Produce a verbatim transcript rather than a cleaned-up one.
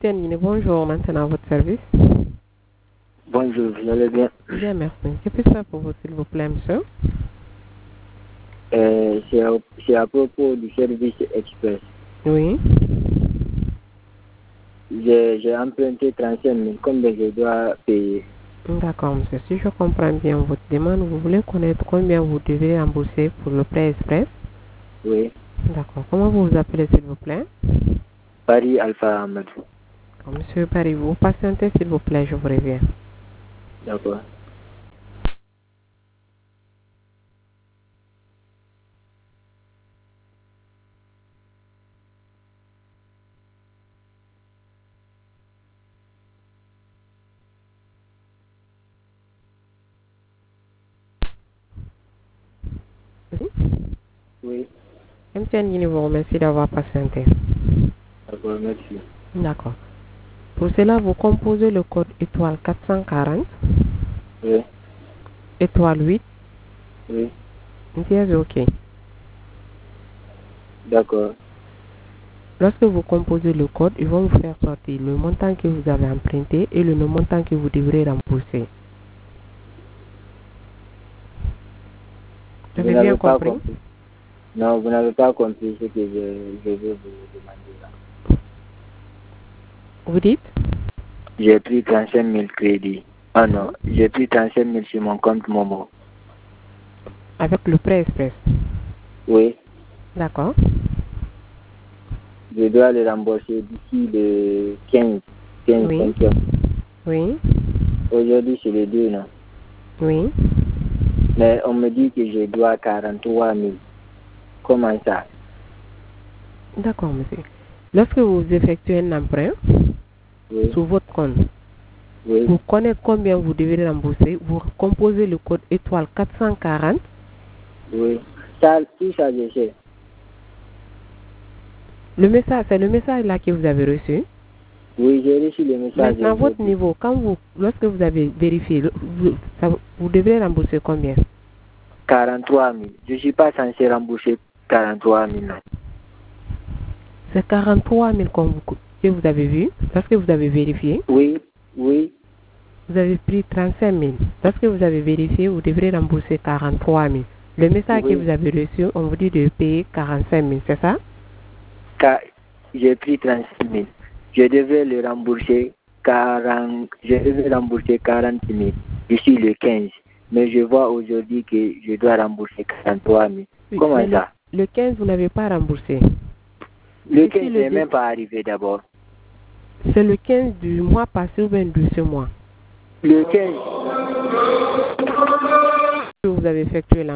Terminé. Bonjour, maintenant à votre service. Bonjour, vous allez bien? Bien, merci. Que puis-je faire pour vous, s'il vous plaît, monsieur? Euh, c'est à, c'est à propos du service express. Oui. J'ai j'ai emprunté trente-cinq mille. Combien je dois payer? D'accord, monsieur. Si je comprends bien votre demande, vous voulez connaître combien vous devez rembourser pour le prêt express? Oui. D'accord. Comment vous vous appelez, s'il vous plaît? Paris Alpha Ahmed. Monsieur Paris, vous patientez, s'il vous plaît, je vous reviens. D'accord. Oui. Oui. M T N vous remercie d'avoir patienté. D'accord, merci. D'accord. Pour cela, vous composez le code étoile quatre cent quarante, Oui. étoile huit, Oui. dièse OK. D'accord. Lorsque vous composez le code, ils vont vous faire sortir le montant que vous avez emprunté et le montant que vous devrez rembourser. Vous Vous avez bien n'avez pas compris? compris. Non, vous n'avez pas compris ce que je, je veux vous demander là. Vous dites? J'ai pris trente-cinq mille crédits. Ah non, j'ai pris trente-cinq mille sur mon compte Momo. Avec le prêt express. Oui. D'accord. Je dois le rembourser d'ici le quinze, quinze, Oui. cinquième. Oui. Aujourd'hui, c'est le deux, non? Oui. Mais on me dit que je dois quarante-trois mille. Comment ça? D'accord, monsieur. Lorsque vous effectuez un emprunt Oui. sur votre compte, Oui. pour connaître combien vous devez rembourser, vous composez le code étoile quatre cent quarante. Oui. Ça, tout ça, je sais. Le message, c'est le message là que vous avez reçu. Oui, j'ai reçu le message Maintenant, votre aujourd'hui. niveau, quand vous, lorsque vous avez vérifié, le- vous, ça- vous devez rembourser combien? quarante-trois mille. Je ne suis pas censé rembourser quarante-trois mille, non. C'est quarante-trois mille qu'on vous- que vous avez vu. Lorsque vous avez vérifié, Oui. Oui. vous avez pris trente-cinq mille. Lorsque vous avez vérifié, vous devrez rembourser quarante-trois mille. Le message que Oui. vous avez reçu, on vous dit de payer quarante-cinq mille, c'est ça? Car j'ai pris trente-six mille. Je devais le rembourser quarante, je devais rembourser quarante mille d'ici le quinze. Mais je vois aujourd'hui que je dois rembourser quarante-trois mille. Oui, Comment mais le, ça? le quinze, vous n'avez pas remboursé. Le Ici, quinze le n'est dé- même pas arrivé d'abord. c'est le quinze du mois passé ou bien de ce mois Le quinze. que vous avez effectué la